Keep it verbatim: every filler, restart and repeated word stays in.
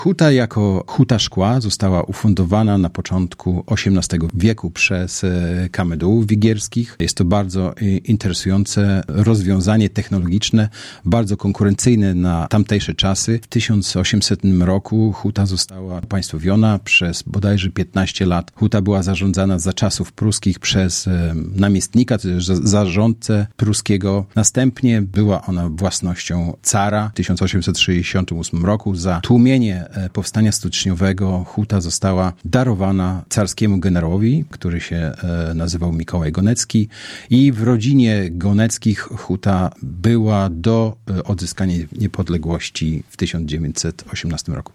Huta jako huta szkła została ufundowana na początku osiemnastego wieku przez Kamedułów wigierskich. Jest to bardzo interesujące rozwiązanie technologiczne, bardzo konkurencyjne na tamtejsze czasy. W tysiąc osiemsetnym roku huta została upaństwowiona przez bodajże piętnaście lat. Huta była zarządzana za czasów pruskich przez namiestnika, to też zarządcę pruskiego. Następnie była ona własnością cara. W tysiąc osiemset sześćdziesiątym ósmym roku za tłumienie powstania styczniowego huta została darowana carskiemu generałowi, który się nazywał Mikołaj Gonecki, i w rodzinie Goneckich huta była do odzyskania niepodległości w tysiąc dziewięćset osiemnastym roku.